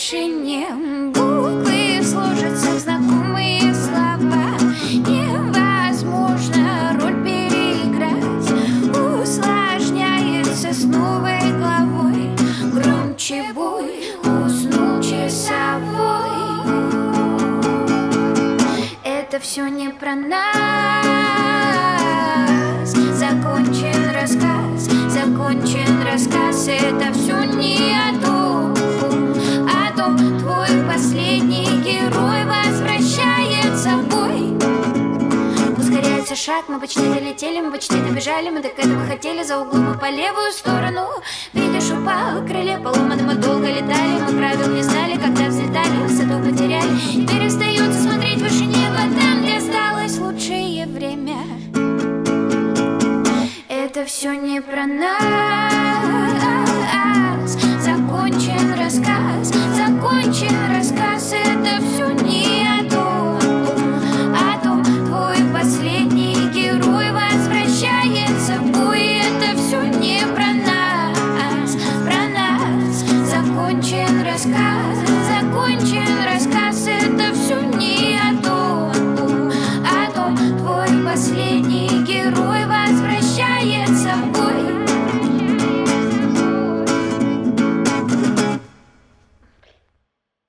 тишине буквы сложатся в знакомые слова. Невозможно роль переиграть, усложняется с новой главой. Громче бой, уснул часовой. Это все не про нас. Закончен рассказ. Это все не о том. Твой последний герой возвращается в бой. Ускоряется шаг, мы почти долетели, мы почти добежали. Мы так этого хотели, за углом мы по левую сторону. Видишь, упал, крылья поломаны, мы долго летали. Мы правил не знали, когда взлетали, высоту потеряли. Теперь остается смотреть выше неба, там, где осталось лучшее время. Это все не про нас. Закончен рассказ. Это все не